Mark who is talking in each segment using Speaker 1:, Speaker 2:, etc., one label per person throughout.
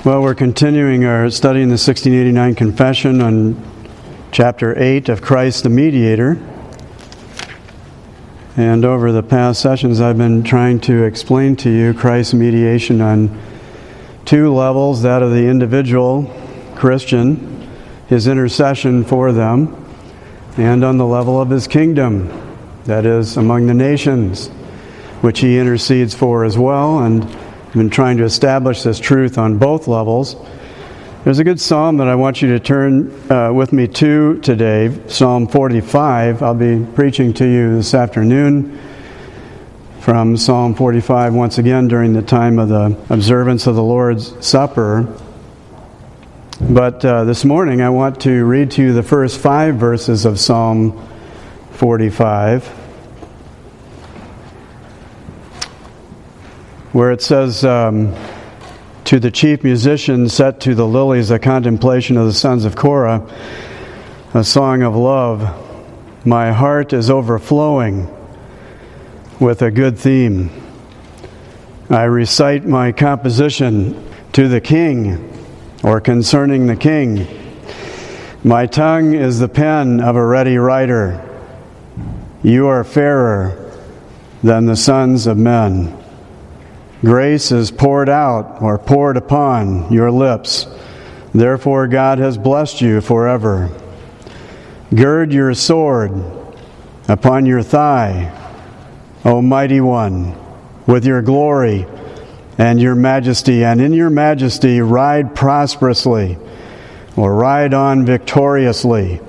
Speaker 1: Well, we're continuing our study in the 1689 Confession on chapter 8 of Christ the Mediator. And over the past sessions, I've been trying to explain to you Christ's mediation on two levels, that of the individual Christian, his intercession for them, and on the level of his kingdom, that is, among the nations, which he intercedes for as well. And I've been trying to establish this truth on both levels. There's a good psalm that I want you to turn with me to today, Psalm 45. I'll be preaching to you this afternoon from Psalm 45 once again during the time of the observance of the Lord's Supper. But this morning I want to read to you the first 5 verses of Psalm 45. Where it says, to the chief musician set to the lilies, a contemplation of the sons of Korah, a song of love. My heart is overflowing with a good theme. I recite my composition to the king, or concerning the king. My tongue is the pen of a ready writer. You are fairer than the sons of men. Grace is poured out or poured upon your lips. Therefore God has blessed you forever. Gird your sword upon your thigh, O mighty one, with your glory and your majesty. And in your majesty ride prosperously, or ride on victoriously,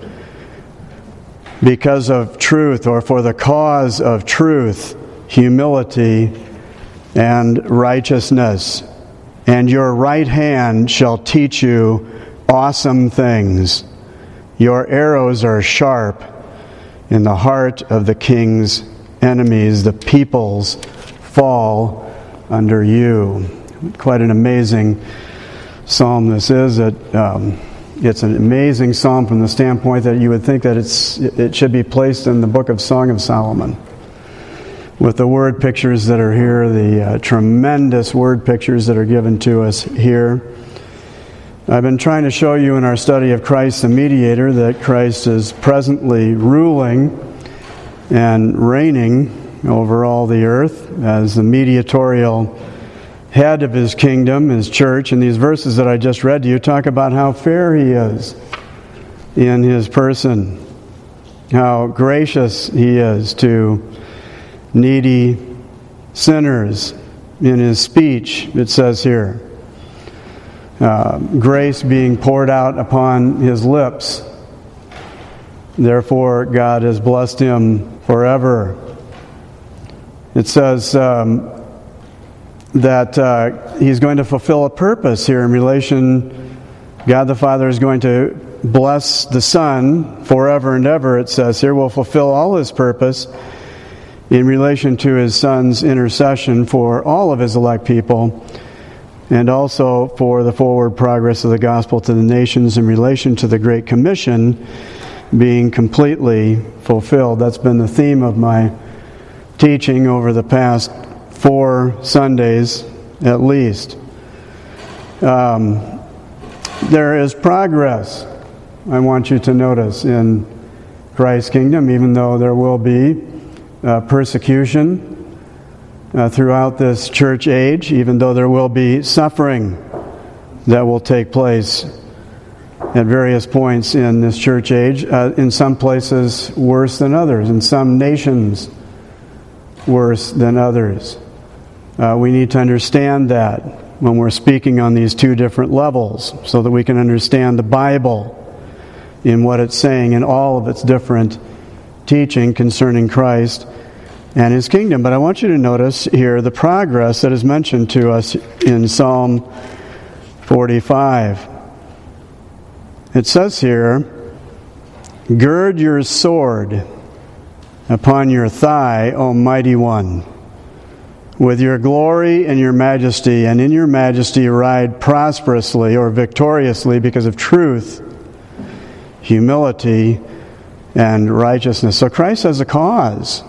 Speaker 1: because of truth, or for the cause of truth, humility, and righteousness. And your right hand shall teach you awesome things. Your arrows are sharp in the heart of the king's enemies. The peoples fall under you. Quite an amazing psalm this is. It's an amazing psalm from the standpoint that you would think that it should be placed in the book of Song of Solomon. With the word pictures that are here, the tremendous word pictures that are given to us here. I've been trying to show you in our study of Christ the Mediator that Christ is presently ruling and reigning over all the earth as the mediatorial head of his kingdom, his church. And these verses that I just read to you talk about how fair he is in his person, how gracious he is to needy sinners in his speech, it says here. Grace being poured out upon his lips. Therefore, God has blessed him forever. It says that he's going to fulfill a purpose here in relation. God the Father is going to bless the Son forever and ever, it says here, will fulfill all his purpose in relation to his Son's intercession for all of his elect people, and also for the forward progress of the gospel to the nations in relation to the Great Commission being completely fulfilled. That's been the theme of my teaching over the past 4 Sundays at least. There is progress, I want you to notice, in Christ's kingdom, even though there will be persecution throughout this church age, even though there will be suffering that will take place at various points in this church age, in some places worse than others, in some nations worse than others. We need to understand that when we're speaking on these two different levels, so that we can understand the Bible in what it's saying in all of its different teaching concerning Christ and his kingdom. But I want you to notice here the progress that is mentioned to us in Psalm 45. It says here, gird your sword upon your thigh, O mighty one, with your glory and your majesty, and in your majesty ride prosperously or victoriously because of truth, humility, and righteousness. So Christ has a cause,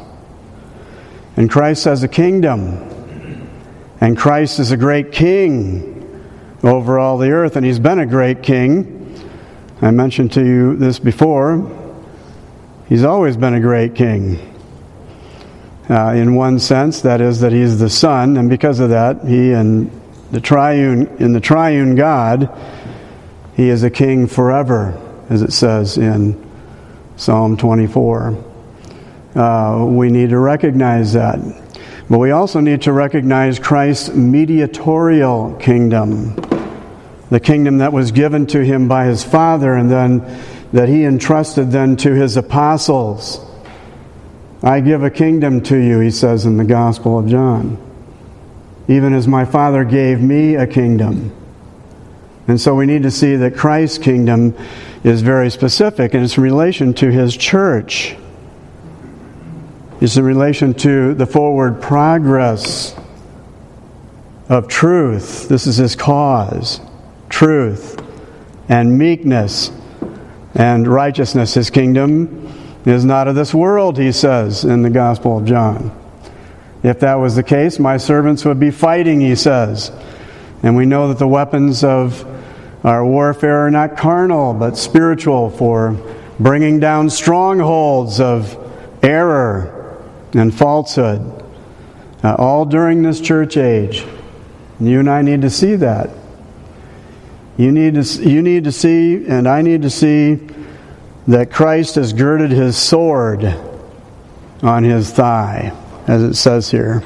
Speaker 1: and Christ has a kingdom, and Christ is a great king over all the earth, and he's been a great king. I mentioned to you this before. He's always been a great king. In one sense, that is, that he's the Son, and because of that, he in the triune God, he is a king forever, as it says in Psalm 24. We need to recognize that. But we also need to recognize Christ's mediatorial kingdom, the kingdom that was given to him by his Father and then that he entrusted then to his apostles. I give a kingdom to you, he says in the Gospel of John, even as my Father gave me a kingdom. And so we need to see that Christ's kingdom is very specific, and it's in relation to his church. It's in relation to the forward progress of truth. This is his cause. Truth and meekness and righteousness. His kingdom is not of this world, he says in the Gospel of John. If that was the case, my servants would be fighting, he says. And we know that the weapons of our warfare are not carnal, but spiritual, for bringing down strongholds of error and falsehood, all during this church age. And you and I need to see that. You need to see, and I need to see, that Christ has girded his sword on his thigh, as it says here.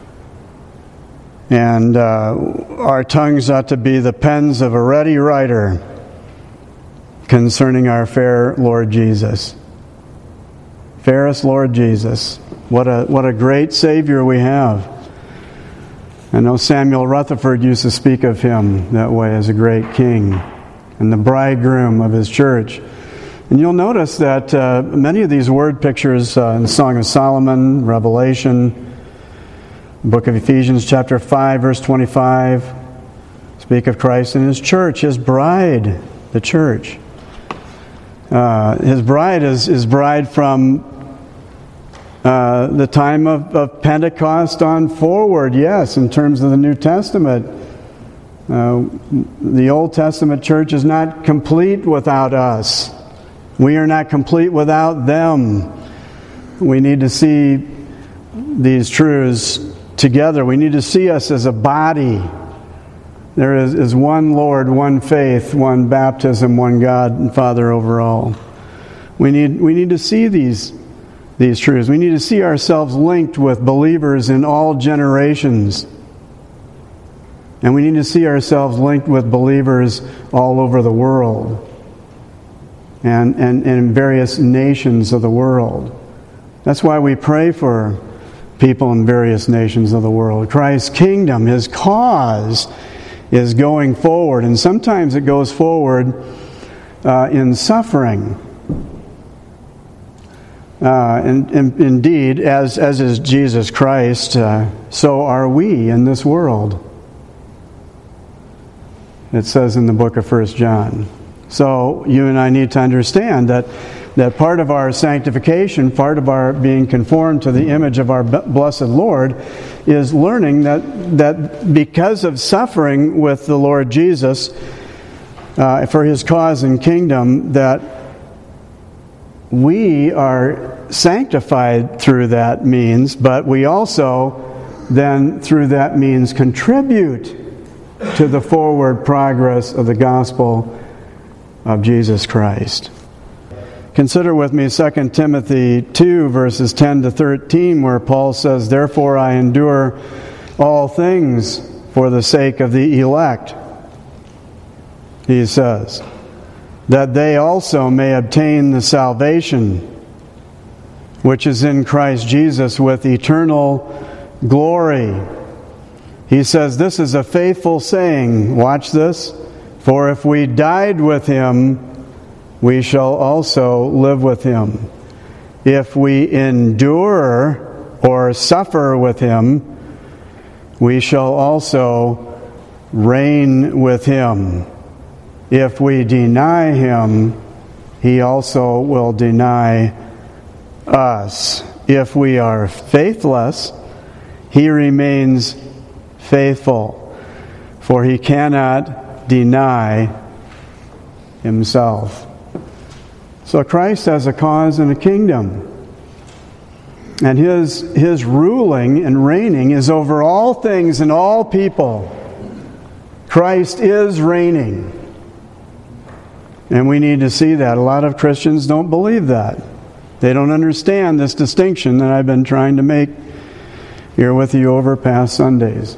Speaker 1: And our tongues ought to be the pens of a ready writer concerning our fair Lord Jesus. Fairest Lord Jesus. What a great Savior we have. I know Samuel Rutherford used to speak of him that way, as a great king and the bridegroom of his church. And you'll notice that many of these word pictures in the Song of Solomon, Revelation, book of Ephesians chapter 5, verse 25, speak of Christ and his church, his bride, the church. His bride is bride from the time of Pentecost on forward, yes, in terms of the New Testament. The Old Testament church is not complete without us. We are not complete without them. We need to see these truths together. We need to see us as a body. There is one Lord, one faith, one baptism, one God and Father over all. We need to see these truths. We need to see ourselves linked with believers in all generations. And we need to see ourselves linked with believers all over the world and in various nations of the world. That's why we pray for people in various nations of the world. Christ's kingdom, his cause, is going forward. And sometimes it goes forward in suffering. And indeed, as is Jesus Christ, so are we in this world. It says in the book of 1 John. So you and I need to understand that part of our sanctification, part of our being conformed to the image of our blessed Lord, is learning that because of suffering with the Lord Jesus for his cause and kingdom, that we are sanctified through that means, but we also then through that means contribute to the forward progress of the gospel of Jesus Christ. Consider with me 2 Timothy 2, verses 10 to 13, where Paul says, "Therefore I endure all things for the sake of the elect," he says, "that they also may obtain the salvation which is in Christ Jesus with eternal glory." He says, this is a faithful saying. Watch this. "For if we died with him, we shall also live with him. If we endure or suffer with him, we shall also reign with him. If we deny him, he also will deny us. If we are faithless, he remains faithful, for he cannot deny himself. So Christ has a cause and a kingdom. And his ruling and reigning is over all things and all people. Christ is reigning. And we need to see that. A lot of Christians don't believe that. They don't understand this distinction that I've been trying to make here with you over past Sundays.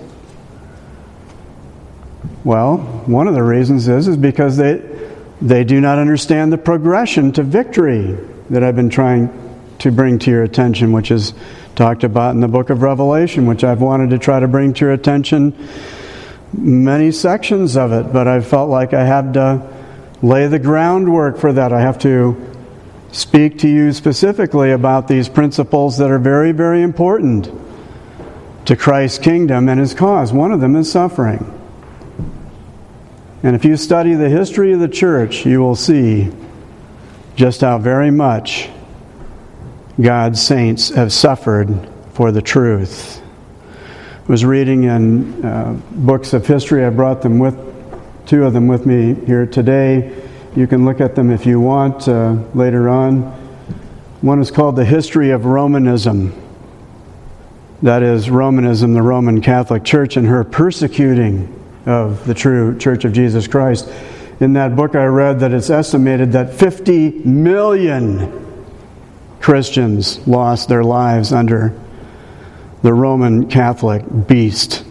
Speaker 1: Well, one of the reasons is because they do not understand the progression to victory that I've been trying to bring to your attention, which is talked about in the book of Revelation, which I've wanted to try to bring to your attention, many sections of it, but I felt like I had to lay the groundwork for that. I have to speak to you specifically about these principles that are very, very important to Christ's kingdom and his cause. One of them is suffering. And if you study the history of the church, you will see just how very much God's saints have suffered for the truth. I was reading in books of history. I brought them two of them with me here today. You can look at them if you want later on. One is called The History of Romanism. That is Romanism, the Roman Catholic Church, and her persecuting of the true Church of Jesus Christ. In that book I read that it's estimated that 50 million Christians lost their lives under the Roman Catholic beast.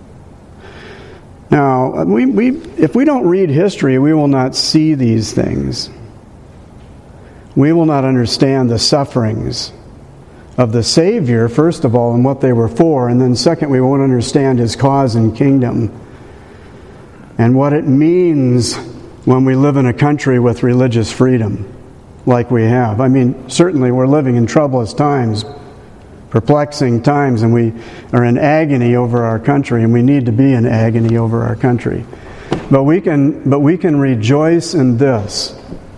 Speaker 1: Now, if we don't read history, we will not see these things. We will not understand the sufferings of the Savior, first of all, and what they were for, and then second, we won't understand his cause and kingdom and what it means when we live in a country with religious freedom like we have. I mean, certainly we're living in troublous times, perplexing times, and we are in agony over our country, and we need to be in agony over our country. But we can rejoice in this,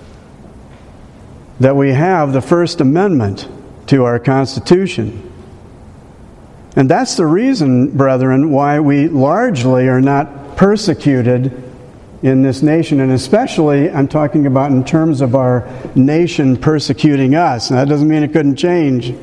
Speaker 1: that we have the First Amendment to our Constitution. And that's the reason, brethren, why we largely are not persecuted in this nation, and especially I'm talking about in terms of our nation persecuting us. Now, that doesn't mean it couldn't change.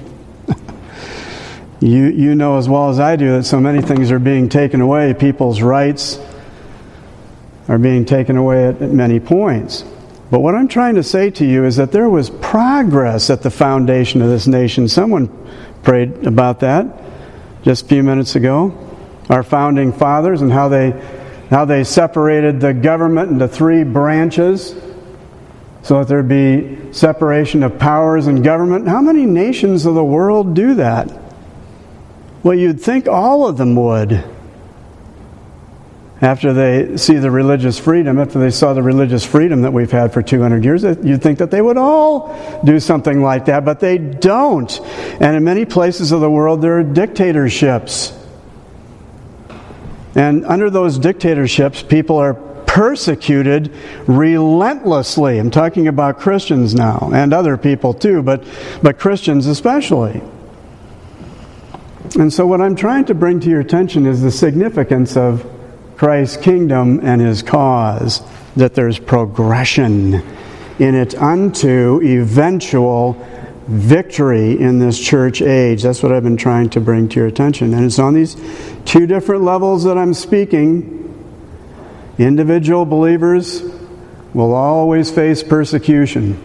Speaker 1: You know as well as I do that so many things are being taken away. People's rights are being taken away at many points. But what I'm trying to say to you is that there was progress at the foundation of this nation. Someone prayed about that just a few minutes ago. Our founding fathers and how they separated the government into three branches so that there'd be separation of powers in government. How many nations of the world do that? Well, you'd think all of them would. After they see the religious freedom, after they saw the religious freedom that we've had for 200 years, you'd think that they would all do something like that, but they don't. And in many places of the world, there are dictatorships. And under those dictatorships, people are persecuted relentlessly. I'm talking about Christians now, and other people too, but Christians especially. And so what I'm trying to bring to your attention is the significance of Christ's kingdom and his cause, that there's progression in it unto eventual victory in this church age. That's what I've been trying to bring to your attention. And it's on these two different levels that I'm speaking. Individual believers will always face persecution.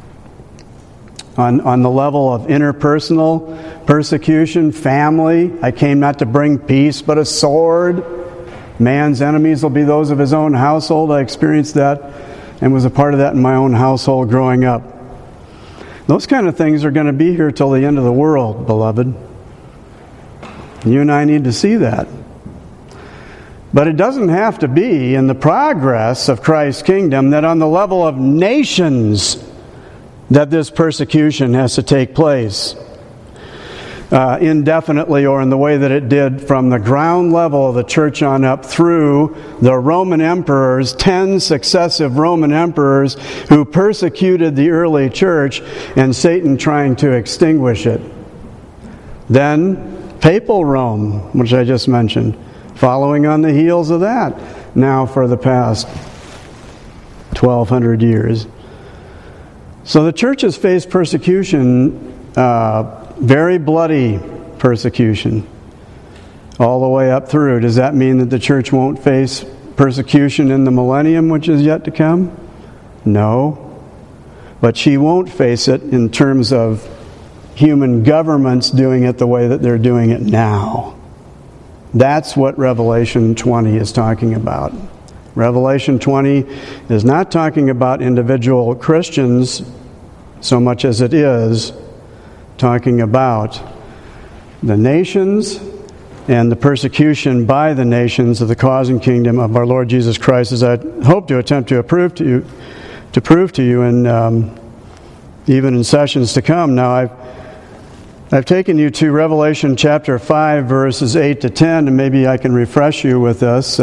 Speaker 1: On the level of interpersonal persecution, family, I came not to bring peace but a sword. Man's enemies will be those of his own household. I experienced that and was a part of that in my own household growing up. Those kind of things are going to be here till the end of the world, beloved. You and I need to see that. But it doesn't have to be in the progress of Christ's kingdom that on the level of nations that this persecution has to take place indefinitely, or in the way that it did from the ground level of the church on up through the Roman emperors, 10 successive Roman emperors who persecuted the early church, and Satan trying to extinguish it. Then papal Rome, which I just mentioned, following on the heels of that. now for the past 1,200 years. So the church has faced persecution, very bloody persecution, all the way up through. Does that mean that the church won't face persecution in the millennium, which is yet to come? No. But she won't face it in terms of human governments doing it the way that they're doing it now. That's what Revelation 20 is talking about. Revelation 20 is not talking about individual Christians so much as it is talking about the nations and the persecution by the nations of the cause and kingdom of our Lord Jesus Christ, as I hope to attempt to prove to you, and even in sessions to come. Now, I've taken you to Revelation chapter 5, verses 8 to 10, and maybe I can refresh you with this.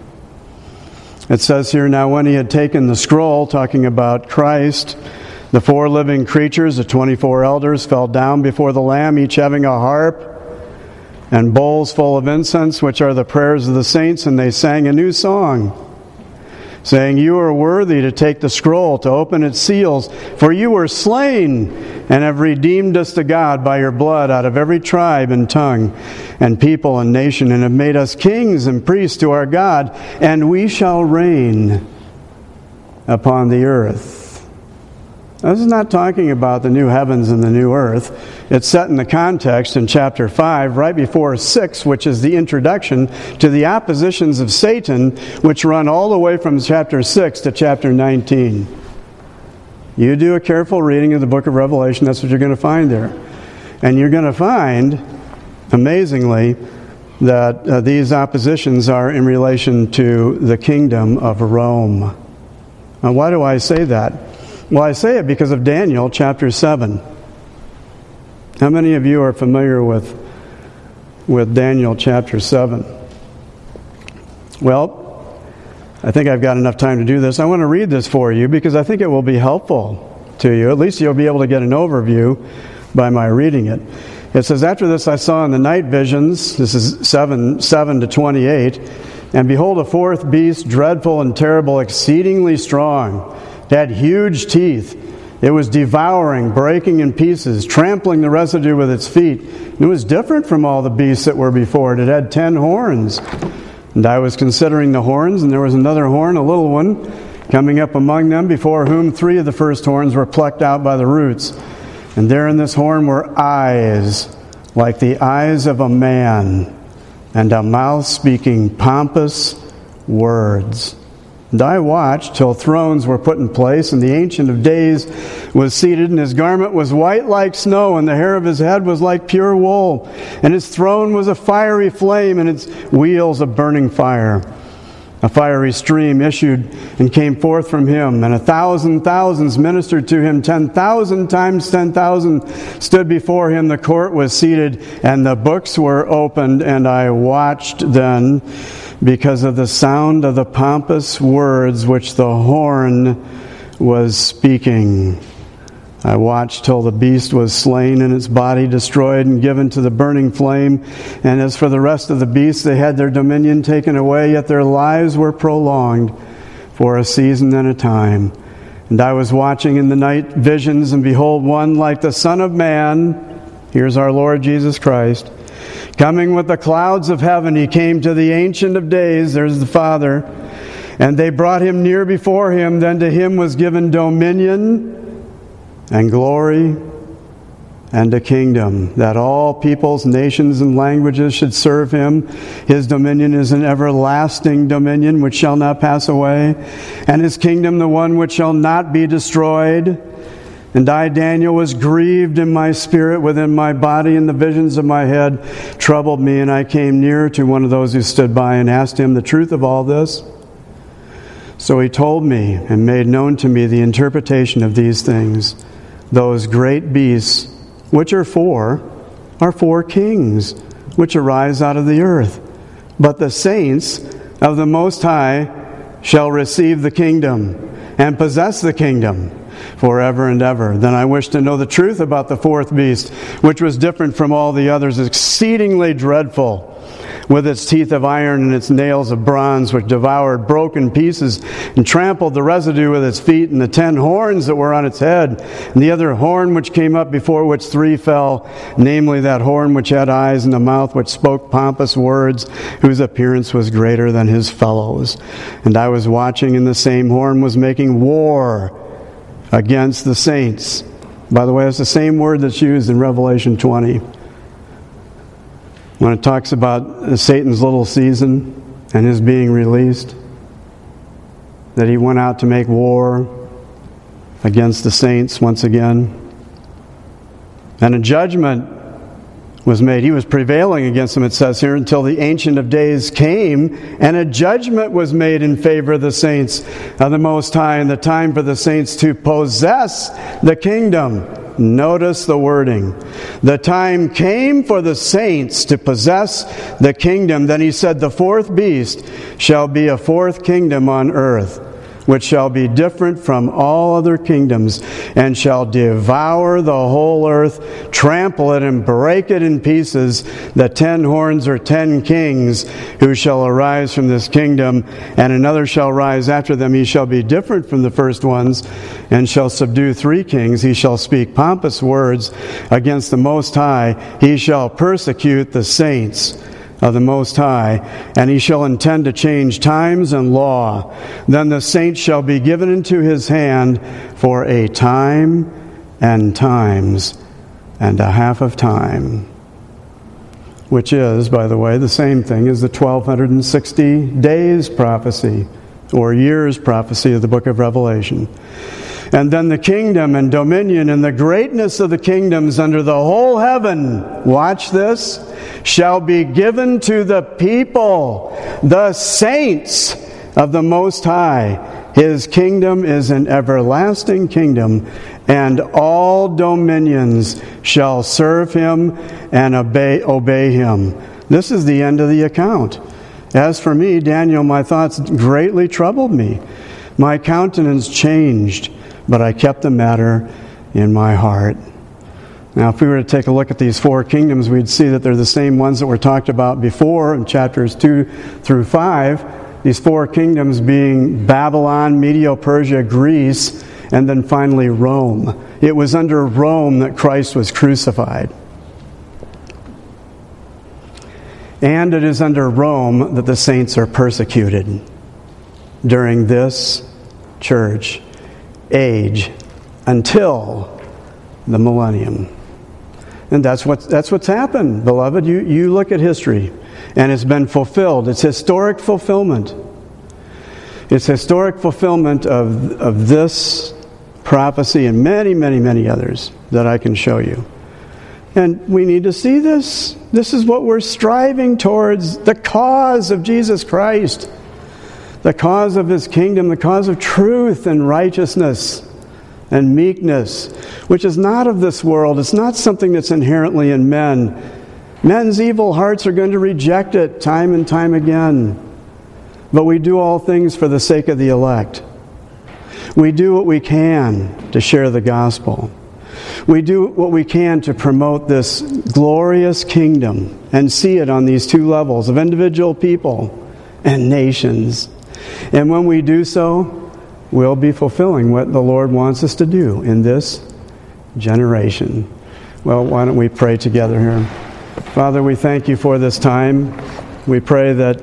Speaker 1: It says here, "Now when he had taken the scroll," talking about Christ, "the 4 living creatures, the 24 elders, fell down before the Lamb, each having a harp and bowls full of incense, which are the prayers of the saints, and they sang a new song, saying, 'You are worthy to take the scroll, to open its seals, for you were slain, and have redeemed us to God by your blood out of every tribe and tongue and people and nation, and have made us kings and priests to our God, and we shall reign upon the earth.'" Now, this is not talking about the new heavens and the new earth. It's set in the context in chapter 5, right before 6, which is the introduction to the oppositions of Satan, which run all the way from chapter 6 to chapter 19. You do a careful reading of the book of Revelation, that's what you're going to find there. And you're going to find, amazingly, that these oppositions are in relation to the kingdom of Rome. Now, why do I say that? Well, I say it because of Daniel chapter 7. How many of you are familiar with Daniel chapter 7? Well, I think I've got enough time to do this. I want to read this for you because I think it will be helpful to you. At least you'll be able to get an overview by my reading it. It says, "After this I saw in the night visions," this is 7 to 28, "and behold, a 4th beast, dreadful and terrible, exceedingly strong. It had huge teeth. It was devouring, breaking in pieces, trampling the residue with its feet. It was different from all the beasts that were before it. It had 10 horns. And I was considering the horns, and there was another horn, a little one, coming up among them, before whom 3 of the first horns were plucked out by the roots. And there in this horn were eyes, like the eyes of a man, and a mouth speaking pompous words. And I watched till thrones were put in place, and the Ancient of Days was seated, and his garment was white like snow, and the hair of his head was like pure wool. And his throne was a fiery flame, and its wheels a burning fire. A fiery stream issued and came forth from him, and 1,000 thousands ministered to him. 10,000 times 10,000 stood before him. The court was seated, and the books were opened, and I watched then, because of the sound of the pompous words which the horn was speaking. I watched till the beast was slain and its body destroyed and given to the burning flame. And as for the rest of the beasts, they had their dominion taken away, yet their lives were prolonged for a season and a time. And I was watching in the night visions, and behold, one like the Son of Man, here's our Lord Jesus Christ, coming with the clouds of heaven. He came to the Ancient of Days, there's the Father, and they brought him near before him. Then to him was given dominion and glory and a kingdom, that all peoples, nations, and languages should serve him. His dominion is an everlasting dominion which shall not pass away, and his kingdom the one which shall not be destroyed. And I, Daniel, was grieved in my spirit within my body, and the visions of my head troubled me. And I came near to one of those who stood by and asked him the truth of all this. So he told me and made known to me the interpretation of these things. Those great beasts, which are 4 kings, which arise out of the earth. But the saints of the Most High shall receive the kingdom and possess the kingdom forever and ever. Then I wished to know the truth about the 4th beast, which was different from all the others, exceedingly dreadful, with its teeth of iron and its nails of bronze, which devoured, broke in pieces, and trampled the residue with its feet, and the 10 horns that were on its head, and the other horn which came up, before which 3 fell, namely that horn which had eyes, and a mouth which spoke pompous words, whose appearance was greater than his fellows. And I was watching, and the same horn was making war against the saints. By the way, it's the same word that's used in Revelation 20. When it talks about Satan's little season and his being released, that he went out to make war against the saints once again. And a judgment was made. He was prevailing against them, it says here, until the Ancient of Days came, and a judgment was made in favor of the saints of the Most High, and the time for the saints to possess the kingdom. Notice the wording. The time came for the saints to possess the kingdom. Then he said, the fourth beast shall be a fourth kingdom on earth, which shall be different from all other kingdoms, and shall devour the whole earth, trample it, and break it in pieces. The 10 horns are 10 kings who shall arise from this kingdom, and another shall rise after them. He shall be different from the first ones, and shall subdue 3 kings. He shall speak pompous words against the Most High. He shall persecute the saints of the Most High, and he shall intend to change times and law. Then the saints shall be given into his hand for a time and times and a half of time, which is, by the way, the same thing as the 1260 days prophecy or years prophecy of the book of Revelation. And then the kingdom and dominion and the greatness of the kingdoms under the whole heaven, watch this, shall be given to the people, the saints of the Most High. His kingdom is an everlasting kingdom, and all dominions shall serve him and obey him. This is the end of the account. As for me, Daniel, my thoughts greatly troubled me. My countenance changed, but I kept the matter in my heart. Now, if we were to take a look at these 4 kingdoms, we'd see that they're the same ones that were talked about before in chapters 2 through 5. These 4 kingdoms being Babylon, Medo-Persia, Greece, and then finally Rome. It was under Rome that Christ was crucified. And it is under Rome that the saints are persecuted during this church age until the millennium. And that's what's happened, beloved. You look at history, and it's been fulfilled. It's historic fulfillment. It's historic fulfillment of this prophecy and many, many, many others that I can show you. And we need to see this. This is what we're striving towards, the cause of Jesus Christ, the cause of his kingdom, the cause of truth and righteousness and meekness, which is not of this world. It's not something that's inherently in men. Men's evil hearts are going to reject it time and time again. But we do all things for the sake of the elect. We do what we can to share the gospel. We do what we can to promote this glorious kingdom and see it on these 2 levels of individual people and nations. And when we do so, we'll be fulfilling what the Lord wants us to do in this generation. Well, why don't we pray together here? Father, we thank you for this time. We pray that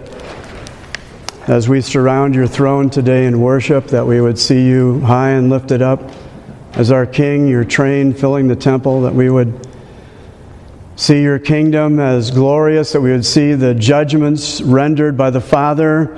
Speaker 1: as we surround your throne today in worship, that we would see you high and lifted up as our King, your train filling the temple, that we would see your kingdom as glorious, that we would see the judgments rendered by the Father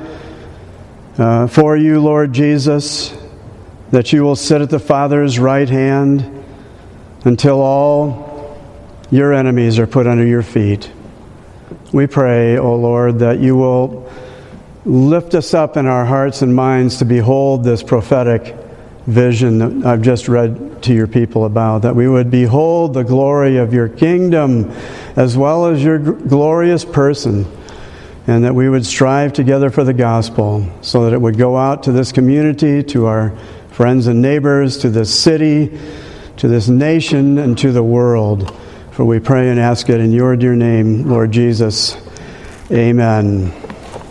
Speaker 1: for you, Lord Jesus, that you will sit at the Father's right hand until all your enemies are put under your feet. We pray, O Lord, that you will lift us up in our hearts and minds to behold this prophetic vision that I've just read to your people about, that we would behold the glory of your kingdom as well as your glorious person, and that we would strive together for the gospel so that it would go out to this community, to our friends and neighbors, to this city, to this nation, and to the world. For we pray and ask it in your dear name, Lord Jesus. Amen.